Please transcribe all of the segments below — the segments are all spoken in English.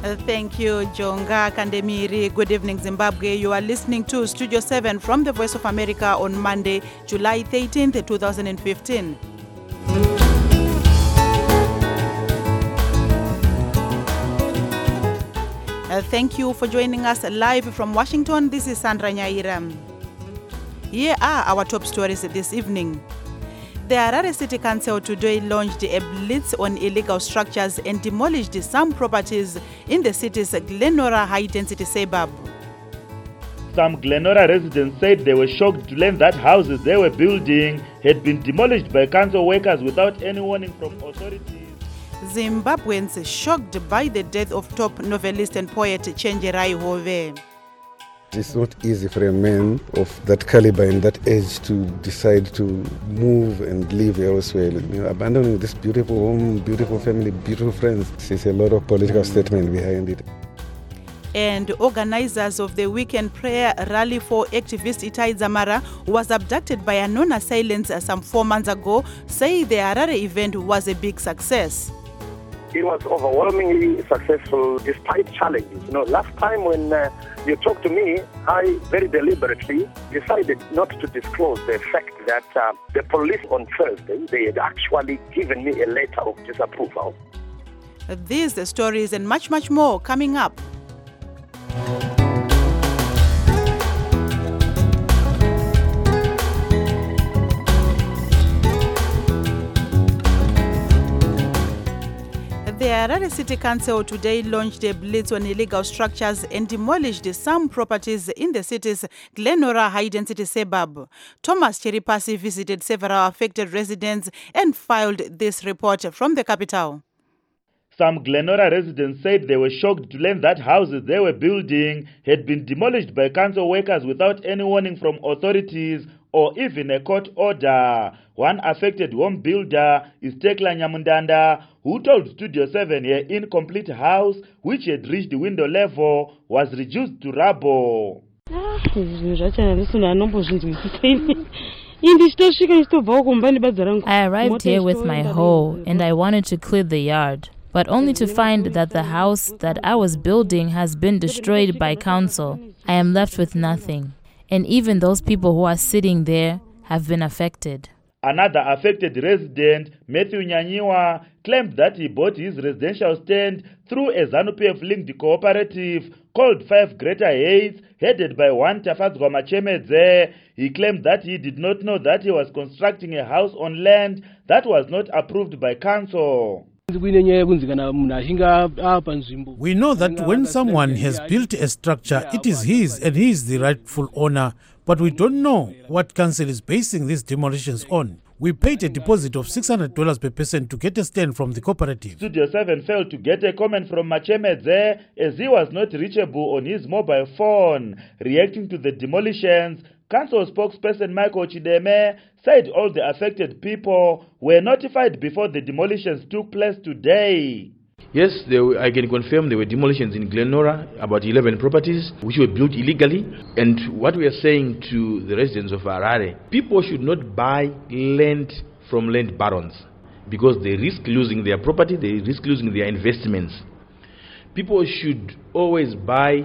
Thank you, Jonga Kandemiri. Good evening, Zimbabwe. You are listening to Studio 7 from the Voice of America on Monday, July 13th, 2015. Thank you for joining us live from Washington. This is Sandra Nyaira. Here are our top stories this evening. The Harare City Council today launched a blitz on illegal structures and demolished some properties in the city's Glenora high-density suburb. Some Glenora residents said they were shocked to learn that houses they were building had been demolished by council workers without any warning from authorities. Zimbabweans shocked by the death of top novelist and poet Chenjerai Hove. It's not easy for a man of that caliber and that age to decide to move and live elsewhere. Abandoning this beautiful home, beautiful family, beautiful friends. There's a lot of political statement behind it. And organizers of the weekend prayer rally for activist Itai Dzamara, who was abducted by unknown assailants some 4 months ago, say the Harare event was a big success. It was overwhelmingly successful despite challenges. Last time when you talked to me, I very deliberately decided not to disclose the fact that the police on Thursday, they had actually given me a letter of disapproval. These stories and much, much more coming up. The Harare City Council today launched a blitz on illegal structures and demolished some properties in the city's Glenora high-density suburb. Thomas Cheripasi visited several affected residents and filed this report from the capital. Some Glenora residents said they were shocked to learn that houses they were building had been demolished by council workers without any warning from authorities or even a court order. One affected home builder is Tekla Nyamundanda, who told Studio 7 her incomplete house, which had reached window level, was reduced to rubble. I arrived here with my hoe and I wanted to clear the yard, but only to find that the house that I was building has been destroyed by council. I am left with nothing. And even those people who are sitting there have been affected. Another affected resident, Matthew Nyanyiwa, claimed that he bought his residential stand through a ZANU-PF-linked cooperative called 5 Greater Heights, headed by one Tafadzwa Machemedze. He claimed that he did not know that he was constructing a house on land that was not approved by council. We know that when someone has built a structure, it is his and he is the rightful owner, but we don't know what council is basing these demolitions on. We paid a deposit of $600 per person to get a stand from the cooperative. Studio 7 failed to get a comment from Machemedze as he was not reachable on his mobile phone. Reacting to the demolitions, council spokesperson Michael Chideme said all the affected people were notified before the demolitions took place today. Yes, I can confirm there were demolitions in Glenora, about 11 properties which were built illegally. And what we are saying to the residents of Harare, people should not buy land from land barons because they risk losing their property, they risk losing their investments. People should always buy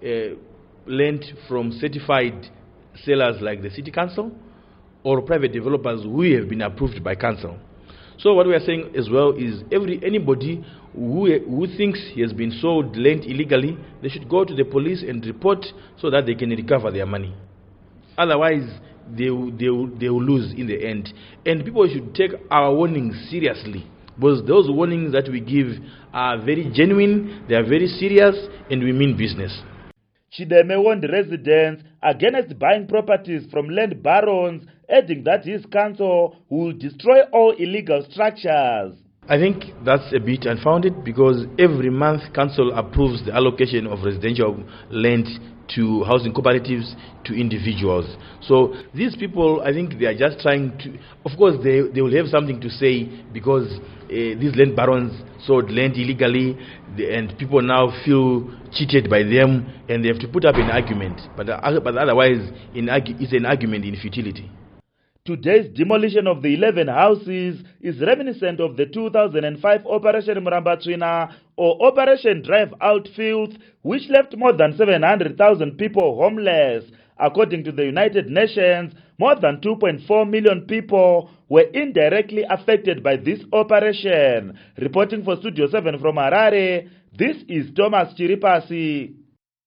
land from certified sellers like the City Council or private developers who have been approved by council. So what we are saying as well is anybody who thinks he has been sold land illegally, they should go to the police and report so that they can recover their money. Otherwise, they will lose in the end. And people should take our warnings seriously, because those warnings that we give are very genuine, they are very serious, and we mean business. Chideme warned residents against buying properties from land barons, adding that his council will destroy all illegal structures. I think that's a bit unfounded because every month council approves the allocation of residential land to housing cooperatives, to individuals. So these people, I think they are just trying to, of course they will have something to say because these land barons sold land illegally and people now feel cheated by them and they have to put up an argument. But otherwise, it's an argument in futility. Today's demolition of the 11 houses is reminiscent of the 2005 Operation Murambatsvina or Operation Drive Out Filth, which left more than 700,000 people homeless. According to the United Nations, more than 2.4 million people were indirectly affected by this operation. Reporting for Studio 7 from Harare, this is Thomas Chiripasi.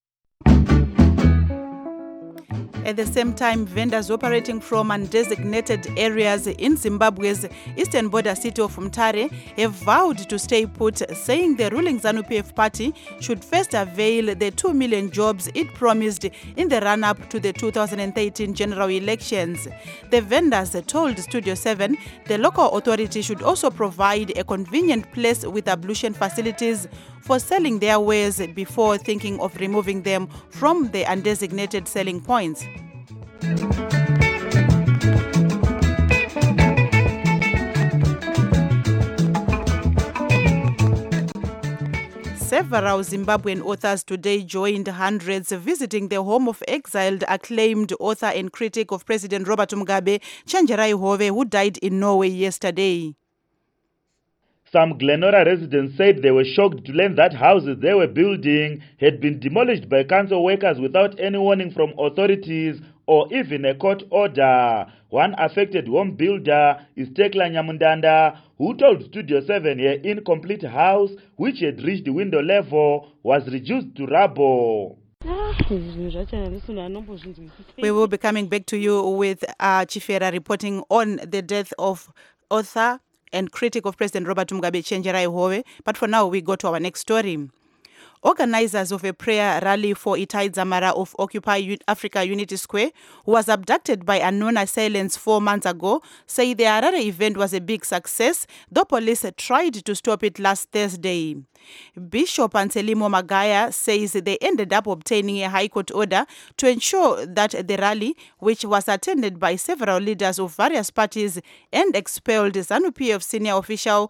At the same time, vendors operating from undesignated areas in Zimbabwe's eastern border city of Mtare have vowed to stay put, saying the ruling ZANU-PF party should first avail the 2 million jobs it promised in the run-up to the 2013 general elections. The vendors told Studio 7 the local authority should also provide a convenient place with ablution facilities for selling their wares before thinking of removing them from the undesignated selling points. Several Zimbabwean authors today joined hundreds visiting the home of exiled acclaimed author and critic of President Robert Mugabe, Tsvangirai Hove, who died in Norway yesterday. Some Glenora residents said they were shocked to learn that houses they were building had been demolished by council workers without any warning from authorities or even a court order. One affected home builder is Tekla Nyamundanda, who told Studio 7 her incomplete house, which had reached window level, was reduced to rubble. We will be coming back to you with Chifera reporting on the death of author and critic of President Robert Mugabe, Tsvangirai Hove. But for now, we go to our next story. Organizers of a prayer rally for Itai Dzamara of Occupy Africa Unity Square, who was abducted by unknown assailants 4 months ago, say the Harare event was a big success, though police tried to stop it last Thursday. Bishop Anselmo Magaya says they ended up obtaining a High Court order to ensure that the rally, which was attended by several leaders of various parties and expelled ZANU-PF senior officials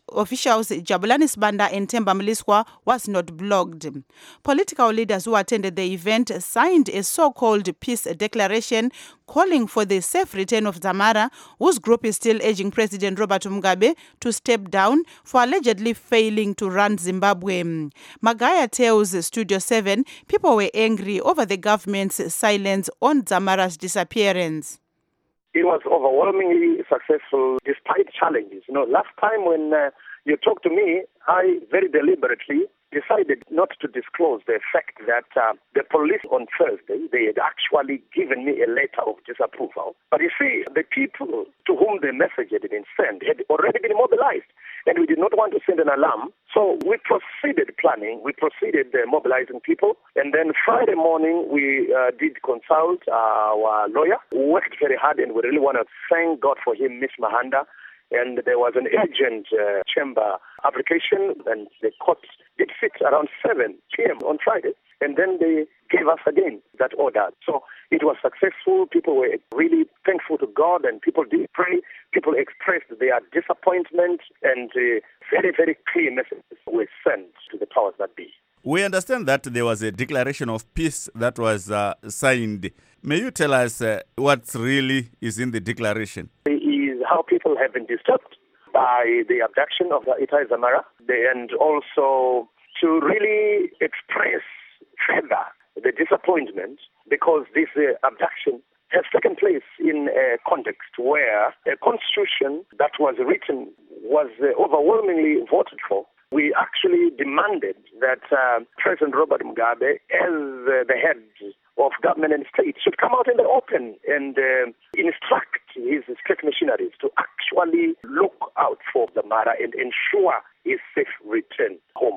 Jabulani Sibanda and Themba Mliswa, was not blocked. Political leaders who attended the event signed a so-called peace declaration calling for the safe return of Dzamara, whose group is still urging President Robert Mugabe to step down for allegedly failing to run Zimbabwe. Magaya tells Studio 7 people were angry over the government's silence on Dzamara's disappearance. It was overwhelmingly successful despite challenges. Last time when you talked to me, I very deliberately decided not to disclose the fact that the police on Thursday, they had actually given me a letter of disapproval. But you see, the people to whom the message had been sent had already been mobilized, and we did not want to send an alarm. So we proceeded planning, we proceeded mobilizing people, and then Friday morning we did consult our lawyer, who worked very hard, and we really want to thank God for him, Ms. Mahanda. And there was an urgent chamber application, and the court did sit around 7 p.m. on Friday, and then they gave us again that order. So it was successful. People were really thankful to God, and people did pray. People expressed their disappointment, and very, very clear messages were sent to the powers that be. We understand that there was a declaration of peace that was signed. May you tell us what really is in the declaration? How people have been disturbed by the abduction of Itai Dzamara, and also to really express further the disappointment because this abduction has taken place in a context where a constitution that was written was overwhelmingly voted for. We actually demanded that President Robert Mugabe, as the head of government and state, should come out in the open and instruct his state missionaries to actually look out for Dzamara and ensure his safe return home.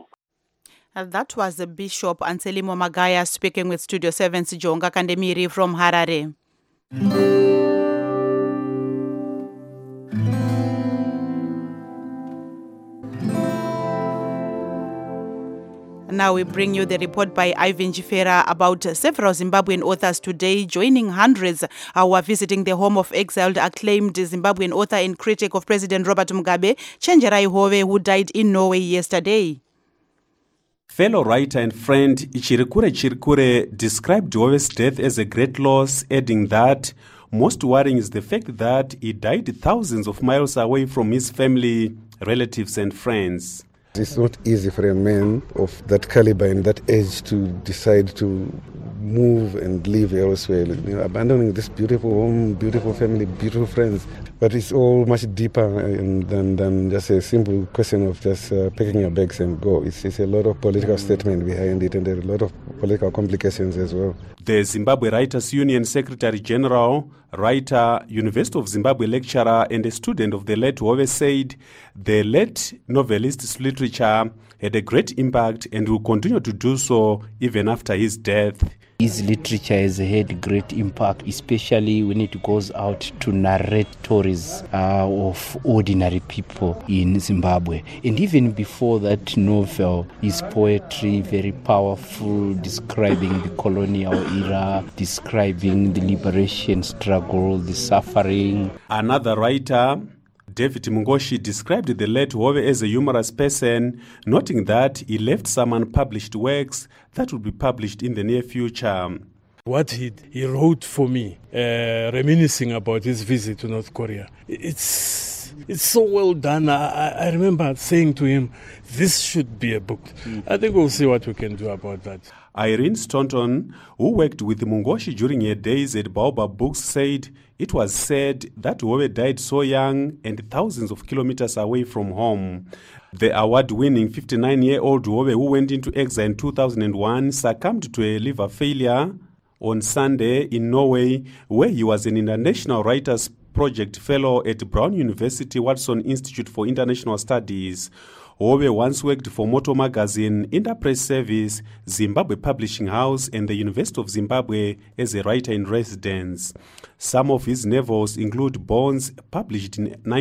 That was the Bishop Anselmo Magaya speaking with Studio 7's Jonga Kandemiri from Harare. Now we bring you the report by Ivan Chifera about several Zimbabwean authors today joining hundreds who are visiting the home of exiled acclaimed Zimbabwean author and critic of President Robert Mugabe, Tsvangirai Hove, who died in Norway yesterday. Fellow writer and friend Chirikure Chirikure described Hove's death as a great loss, adding that most worrying is the fact that he died thousands of miles away from his family, relatives and friends. It's not easy for a man of that caliber and that age to decide to move and live elsewhere, abandoning this beautiful home, beautiful family, beautiful friends. But it's all much deeper than just a simple question of just packing your bags and go. It's a lot of political statement behind it, and there are a lot of political complications as well. The Zimbabwe Writers Union Secretary General, writer, University of Zimbabwe lecturer, and a student of the late Hove said the late novelist's literature had a great impact and will continue to do so even after his death. His literature has had great impact, especially when it goes out to narrate stories of ordinary people in Zimbabwe. And even before that novel, his poetry, very powerful, describing the colonial era, describing the liberation struggle, the suffering. Another writer, David Mungoshi, described the late Hove as a humorous person, noting that he left some unpublished works that would be published in the near future. What he wrote for me, reminiscing about his visit to North Korea, it's so well done. I remember saying to him, this should be a book. I think we'll see what we can do about that. Irene Staunton, who worked with Mungoshi during her days at Baobab Books, said it was said that Hove died so young and thousands of kilometers away from home. The award-winning 59-year-old Hove, who went into exile in 2001, succumbed to a liver failure on Sunday in Norway, where he was an International Writers Project Fellow at Brown University Watson Institute for International Studies. Hove once worked for Moto Magazine, Interpress Service, Zimbabwe Publishing House, and the University of Zimbabwe as a writer-in-residence. Some of his novels include Bones, published in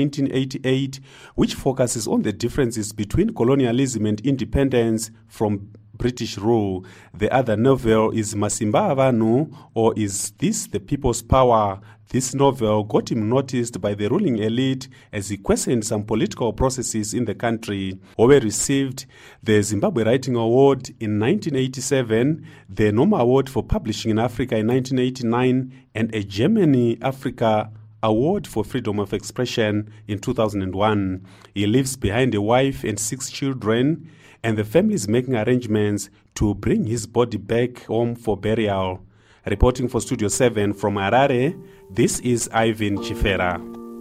1988, which focuses on the differences between colonialism and independence from British rule. The other novel is Masimba Avanu, or Is This the People's Power? This novel got him noticed by the ruling elite as he questioned some political processes in the country. Hove received the Zimbabwe Writing Award in 1987, the Noma Award for Publishing in Africa in 1989, and a Germany Africa Award for Freedom of Expression in 2001. He leaves behind a wife and 6 children, and the family is making arrangements to bring his body back home for burial. Reporting for Studio 7 from Harare, this is Ivan Chifera.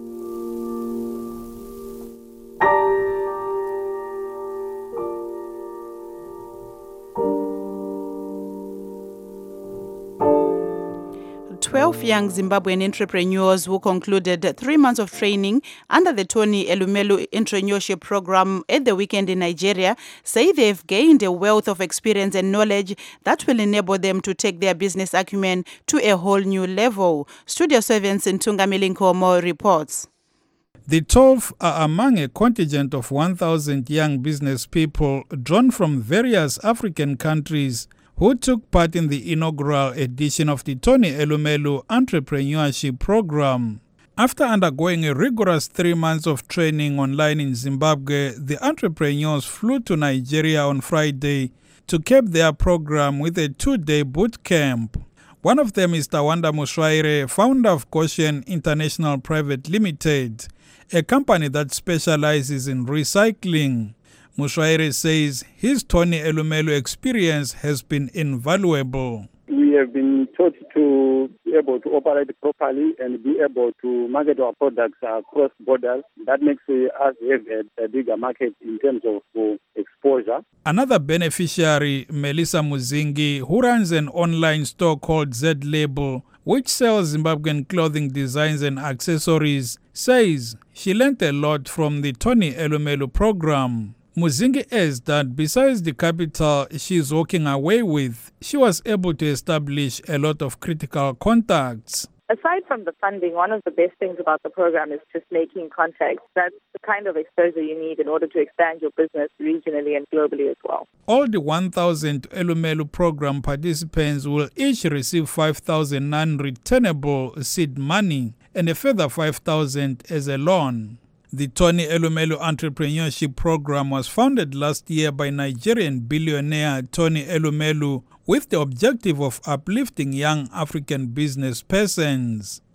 12 young Zimbabwean entrepreneurs who concluded 3 months of training under the Tony Elumelu Entrepreneurship Program at the weekend in Nigeria say they've gained a wealth of experience and knowledge that will enable them to take their business acumen to a whole new level. Studio 7's Ntunga Milinkomo reports. The 12 are among a contingent of 1,000 young business people drawn from various African countries who took part in the inaugural edition of the Tony Elumelu Entrepreneurship Program. After undergoing a rigorous 3 months of training online in Zimbabwe, the entrepreneurs flew to Nigeria on Friday to cap their program with a 2-day boot camp. One of them is Tawanda Mushwaire, founder of Goshen International Private Limited, a company that specializes in recycling. Mushwaire says his Tony Elumelu experience has been invaluable. We have been taught to be able to operate properly and be able to market our products across borders. That makes us have a bigger market in terms of exposure. Another beneficiary, Melissa Muzingi, who runs an online store called Z Label, which sells Zimbabwean clothing designs and accessories, says she learned a lot from the Tony Elumelu program. Muzingi adds that besides the capital she is walking away with, she was able to establish a lot of critical contacts. Aside from the funding, one of the best things about the program is just making contacts. That's the kind of exposure you need in order to expand your business regionally and globally as well. All the 1,000 Elumelu program participants will each receive 5,000 non-returnable seed money and a further 5,000 as a loan. The Tony Elumelu Entrepreneurship Program was founded last year by Nigerian billionaire Tony Elumelu with the objective of uplifting young African business persons.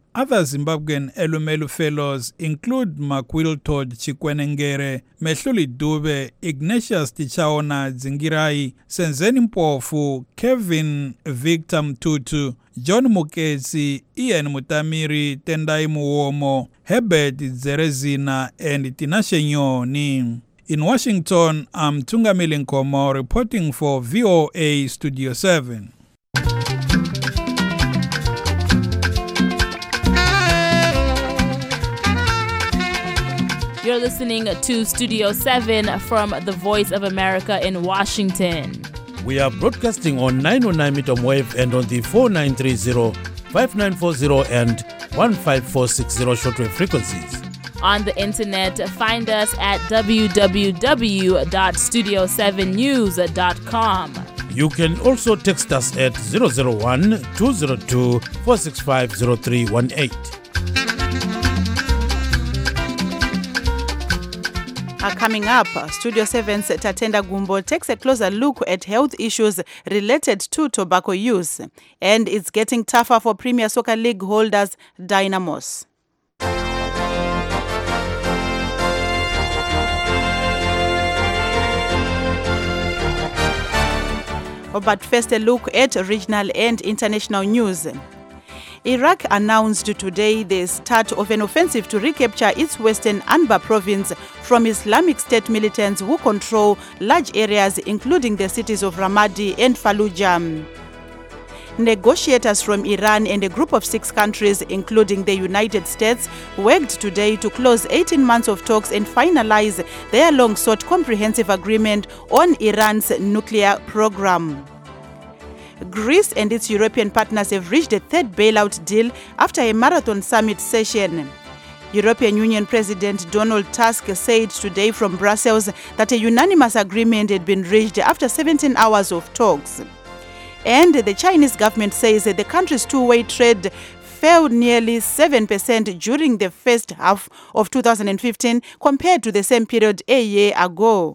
Other Zimbabwean Elumelu Fellows include Makwiltod Chikwenengere, Mehluli Dube, Ignatius Tichaona Zingirai, Senzeni Mpofu, Kevin Victor Mtutu, John Mukezi, Ian Mutamiri, Tendai Muomo, Herbert Zerezina, and Tinashe Nyoni. In Washington, I'm Tungamili Nkomo reporting for VOA Studio 7. You're listening to Studio 7 from the Voice of America in Washington. We are broadcasting on 909 meter wave and on the 4930, 5940 and 15460 shortwave frequencies. On the internet, find us at www.studio7news.com. You can also text us at 001-202-465-0318. Coming up, Studio 7's Tatenda Gumbo takes a closer look at health issues related to tobacco use. And it's getting tougher for Premier Soccer League holders Dynamos. But first, a look at regional and international news. Iraq announced today the start of an offensive to recapture its western Anbar province from Islamic State militants who control large areas including the cities of Ramadi and Fallujah. Negotiators from Iran and a group of 6 countries, including the United States, worked today to close 18 months of talks and finalize their long-sought comprehensive agreement on Iran's nuclear program. Greece and its European partners have reached a third bailout deal after a marathon summit session. European Union President Donald Tusk said today from Brussels that a unanimous agreement had been reached after 17 hours of talks. And the Chinese government says that the country's two-way trade fell nearly 7% during the first half of 2015 compared to the same period a year ago.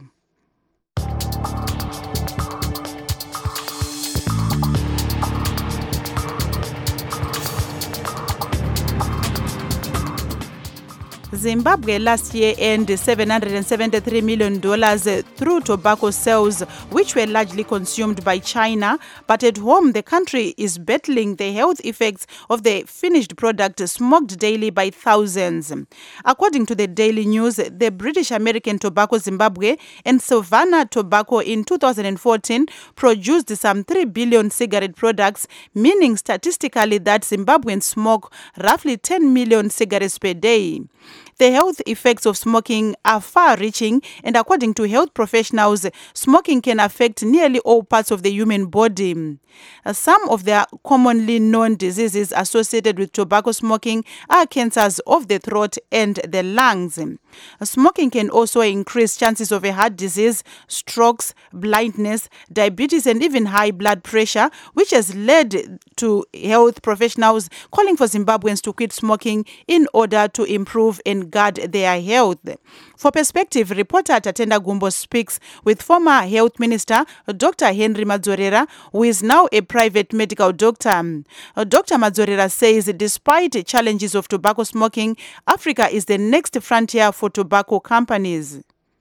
Zimbabwe last year earned $773 million through tobacco sales, which were largely consumed by China. But at home, the country is battling the health effects of the finished product smoked daily by thousands. According to the Daily News, the British-American Tobacco Zimbabwe and Savannah Tobacco in 2014 produced some 3 billion cigarette products, meaning statistically that Zimbabweans smoke roughly 10 million cigarettes per day. The health effects of smoking are far-reaching, and according to health professionals, smoking can affect nearly all parts of the human body. Some of the commonly known diseases associated with tobacco smoking are cancers of the throat and the lungs. Smoking can also increase chances of a heart disease, strokes, blindness, diabetes, and even high blood pressure, which has led to health professionals calling for Zimbabweans to quit smoking in order to improve and guard their health. For perspective, reporter Tatenda Gumbo speaks with former Health Minister Dr. Henry Madzorera, who is now a private medical doctor. Dr. Madzorera says despite challenges of tobacco smoking, Africa is the next frontier for tobacco companies.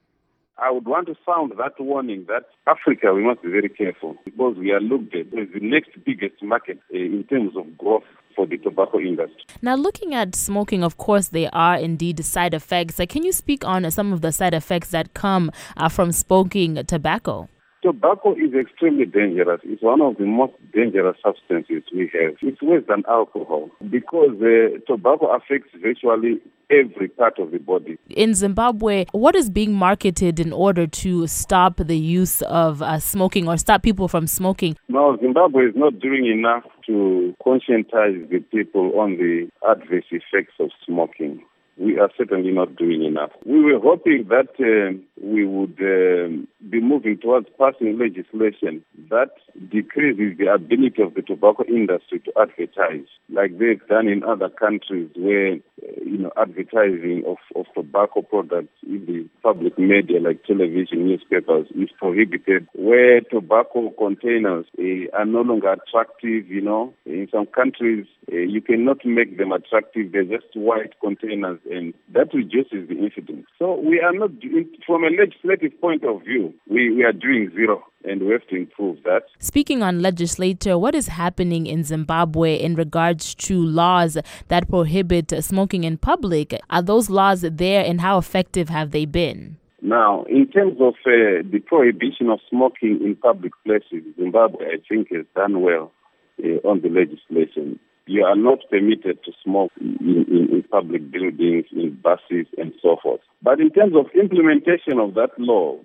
I would want to sound that warning that Africa, we must be very careful because we are looked at as the next biggest market in terms of growth for the tobacco industry. Now, looking at smoking, of course, there are indeed side effects. Can you speak on some of the side effects that come from smoking tobacco? Tobacco is extremely dangerous. It's one of the most dangerous substances we have. It's worse than alcohol because tobacco affects virtually every part of the body. In Zimbabwe, what is being marketed in order to stop the use of smoking or stop people from smoking? No, Zimbabwe is not doing enough to conscientize the people on the adverse effects of smoking. We are certainly not doing enough. We were hoping that we would be moving towards passing legislation that decreases the ability of the tobacco industry to advertise, like they've done in other countries where advertising of tobacco products in the public media like television, newspapers is prohibited. Where tobacco containers are no longer attractive, in some countries you cannot make them attractive. They're just white containers, and that reduces the incidence. So we are not, from a legislative point of view, we are doing zero. And we have to improve that. Speaking on legislature, what is happening in Zimbabwe in regards to laws that prohibit smoking in public? Are those laws there, and how effective have they been? Now, in terms of the prohibition of smoking in public places, Zimbabwe, I think, has done well on the legislation. You are not permitted to smoke in public buildings, in buses, and so forth. But in terms of implementation of that law,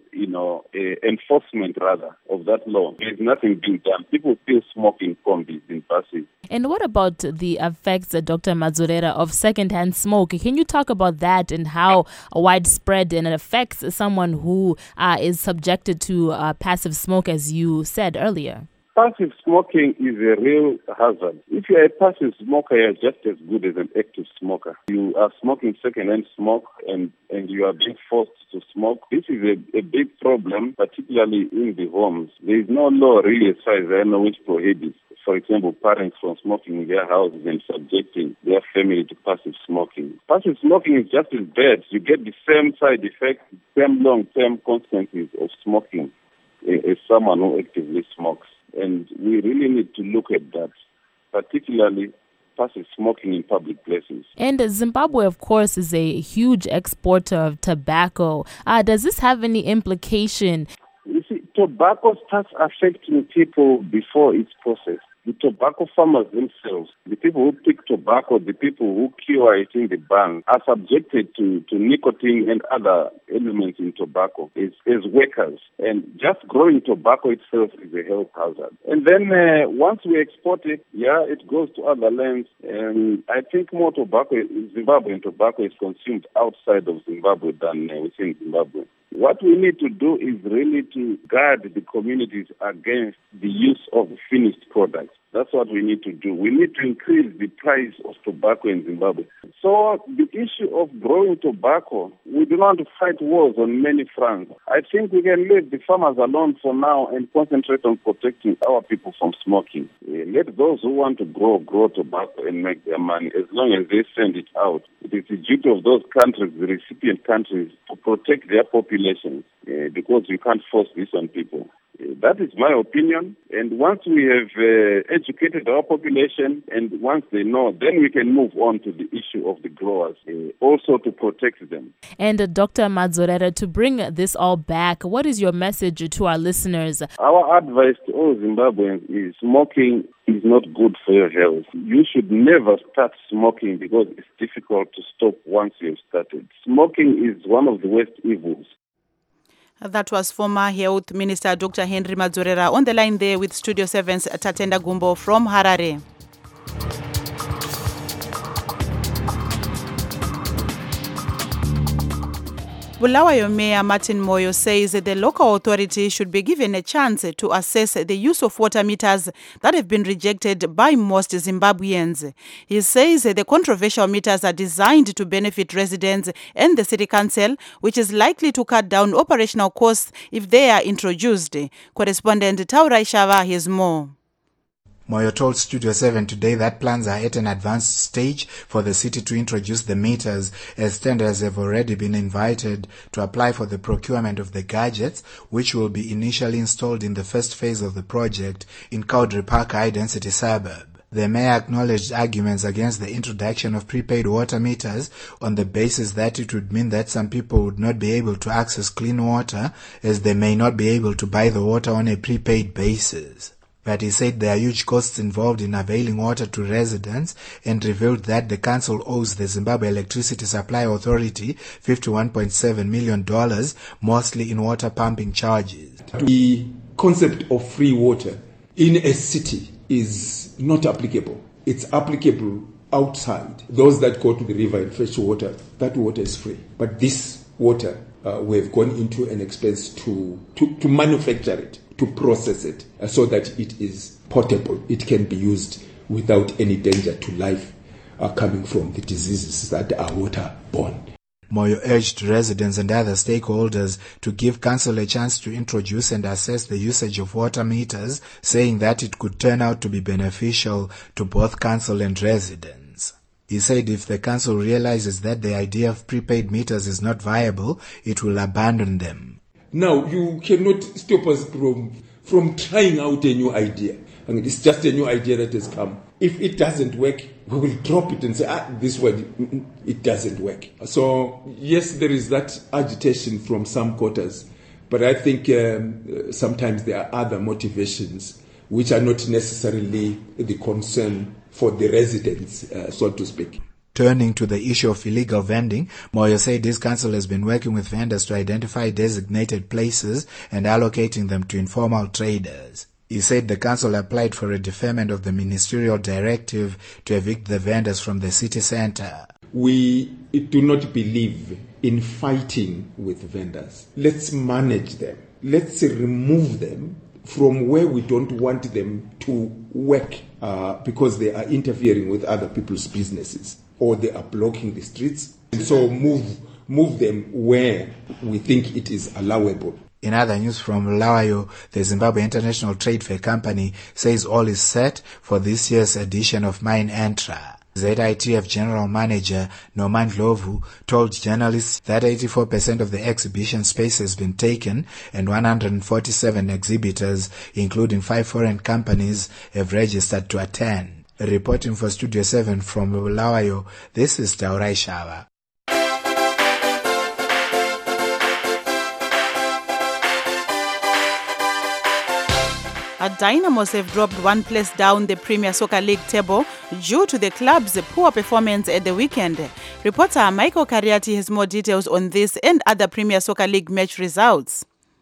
enforcement rather of that law, there is nothing being done. People still smoke in combis, in buses. And what about the effects, Dr. Madzorera, of secondhand smoke? Can you talk about that and how widespread and it affects someone who is subjected to passive smoke, as you said earlier? Passive smoking is a real hazard. If you are a passive smoker, you are just as good as an active smoker. You are smoking second-hand smoke and you are being forced to smoke. This is a big problem, particularly in the homes. There is no law really as far as I know which prohibits, for example, parents from smoking in their houses and subjecting their family to passive smoking. Passive smoking is just as bad. You get the same side effects, same long-term consequences of smoking as someone who actively smokes. And we really need to look at that, particularly passive smoking in public places. And Zimbabwe, of course, is a huge exporter of tobacco. Does this have any implication? You see, tobacco starts affecting people before it's processed. The tobacco farmers themselves, the people who pick tobacco, the people who cure it in the barn, are subjected to nicotine and other elements in tobacco as workers. And just growing tobacco itself is a health hazard. And then once we export it, it goes to other lands. And I think more tobacco, Zimbabwean tobacco, is consumed outside of Zimbabwe than within Zimbabwe. What we need to do is really to guard the communities against the use of finished products. That's what we need to do. We need to increase the price of tobacco in Zimbabwe. So the issue of growing tobacco, we do not want to fight wars on many fronts. I think we can leave the farmers alone for now and concentrate on protecting our people from smoking. Let those who want to grow tobacco and make their money, as long as they send it out. It is the duty of those countries, the recipient countries, to protect their populations because you can't force this on people. That is my opinion. And once we have educated our population and once they know, then we can move on to the issue of the growers, also to protect them. And Dr. Madzorera, to bring this all back, what is your message to our listeners? Our advice to all Zimbabweans is smoking is not good for your health. You should never start smoking because it's difficult to stop once you've started. Smoking is one of the worst evils. That was former Health Minister Dr. Henry Madzorera on the line there with Studio 7's Tatenda Gumbo from Harare. Bulawayo Mayor Martin Moyo says the local authority should be given a chance to assess the use of water meters that have been rejected by most Zimbabweans. He says the controversial meters are designed to benefit residents and the city council, which is likely to cut down operational costs if they are introduced. Correspondent Taurai Shava has more. Moyo told Studio 7 today that plans are at an advanced stage for the city to introduce the meters, as tenders have already been invited to apply for the procurement of the gadgets, which will be initially installed in the first phase of the project in Caudry Park High Density Suburb. The mayor acknowledged arguments against the introduction of prepaid water meters on the basis that it would mean that some people would not be able to access clean water, as they may not be able to buy the water on a prepaid basis. But he said there are huge costs involved in availing water to residents and revealed that the council owes the Zimbabwe Electricity Supply Authority $51.7 million, mostly in water pumping charges. The concept of free water in a city is not applicable. It's applicable outside. Those that go to the river and fetch water, that water is free. But this water, we have gone into an expense to manufacture it, to process it, so that it is portable. It can be used without any danger to life are coming from the diseases that are waterborne. Moyo urged residents and other stakeholders to give council a chance to introduce and assess the usage of water meters, saying that it could turn out to be beneficial to both council and residents. He said if the council realizes that the idea of prepaid meters is not viable, it will abandon them. Now, you cannot stop us from trying out a new idea. I mean, it's just a new idea that has come. If it doesn't work, we will drop it and say, this one, it doesn't work. So, yes, there is that agitation from some quarters, but I think sometimes there are other motivations which are not necessarily the concern for the residents, so to speak. Turning to the issue of illegal vending, Moyo said his council has been working with vendors to identify designated places and allocating them to informal traders. He said the council applied for a deferment of the ministerial directive to evict the vendors from the city centre. We do not believe in fighting with vendors. Let's manage them. Let's remove them from where we don't want them to work because they are interfering with other people's businesses or they are blocking the streets. And so move them where we think it is allowable. In other news from Bulawayo, the Zimbabwe International Trade Fair Company says all is set for this year's edition of Mine Entra. ZITF General Manager Norman Lovu told journalists that 84% of the exhibition space has been taken and 147 exhibitors, including 5 foreign companies, have registered to attend. Reporting for Studio 7 from Bulawayo, this is Taurai Shava. Dynamos have dropped one place down the Premier Soccer League table due to the club's poor performance at the weekend. Reporter Michael Kariati has more details on this and other Premier Soccer League match results.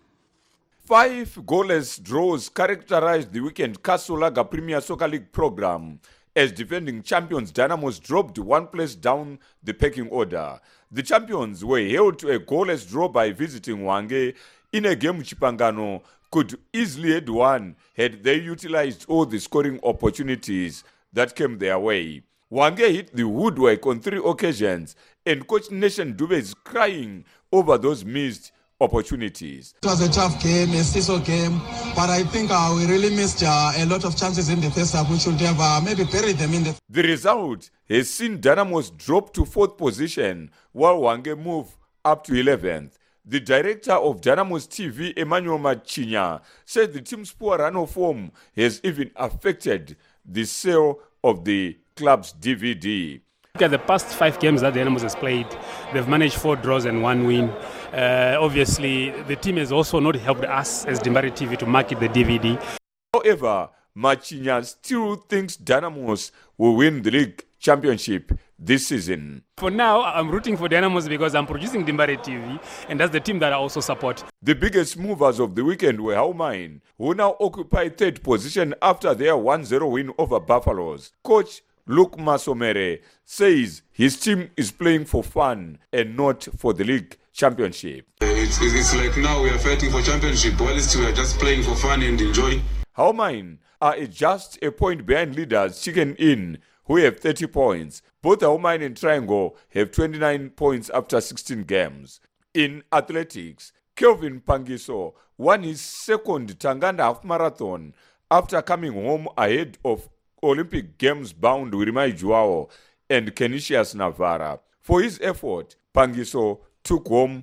5 goalless draws characterized the weekend Kasulaga Premier Soccer League program as defending champions Dynamos dropped one place down the pecking order. The champions were held to a goalless draw by visiting Hwange in a game Chipangano could easily had won had they utilized all the scoring opportunities that came their way. Hwange hit the woodwork on 3 occasions, and Coach Nation Dube is crying over those missed opportunities. It was a tough game, a seesaw game, but I think we really missed a lot of chances in the first half. We should have maybe buried them in the... The result has seen Dynamos drop to 4th position, while Hwange move up to 11th. The director of Dynamos TV, Emmanuel Machinya, said the team's poor run of form has even affected the sale of the club's DVD. Look at the past 5 games that Dynamos has played. They've managed 4 draws and 1 win. Obviously, the team has also not helped us as Dimbari TV to market the DVD. However, Machinya still thinks Dynamos will win the league championship this season. For now, I'm rooting for Dynamos because I'm producing Dimbare TV, and that's the team that I also support. The biggest movers of the weekend were Haumine, who now occupy 3rd position after their 1-0 win over Buffaloes. Coach Luke Masomere says his team is playing for fun and not for the league championship. It's like now we are fighting for championship, while we are just playing for fun and enjoy. Haumine are just a point behind leaders Chicken Inn, who have 30 points. Both Haumine and Triangle have 29 points after 16 games. In athletics, Kelvin Pangiso won his 2nd Tanganda half marathon after coming home ahead of Olympic Games bound Wirimai Joao and Canisius Navarra. For his effort, Pangiso took home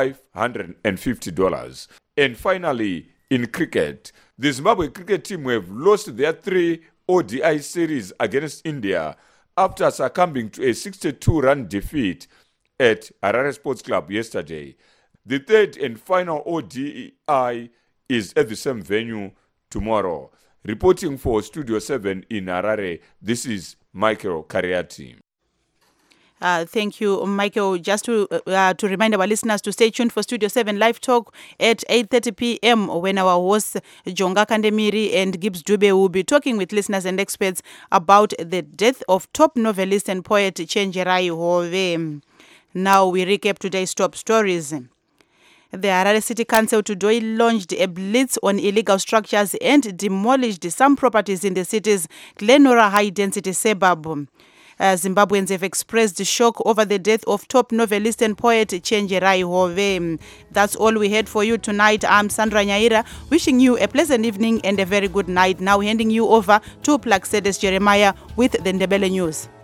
$550. And finally, in cricket, the Zimbabwe cricket team have lost their 3 ODI series against India after succumbing to a 62-run defeat at Harare Sports Club yesterday. The 3rd and final ODI is at the same venue tomorrow. Reporting for Studio 7 in Harare, this is Michael Kariati. Thank you, Michael. Just to remind our listeners to stay tuned for Studio 7 Live Talk at 8:30 p.m. when our hosts Jonga Kandemiri and Gibbs Dube will be talking with listeners and experts about the death of top novelist and poet Chenjerai Hove. Now we recap today's top stories. The Harare City Council today launched a blitz on illegal structures and demolished some properties in the city's Glenora high-density suburb. Zimbabweans have expressed shock over the death of top novelist and poet Chenjerai Hove. That's all we had for you tonight. I'm Sandra Nyaira, wishing you a pleasant evening and a very good night. Now handing you over to Plaxedes Jeremiah with the Ndebele News.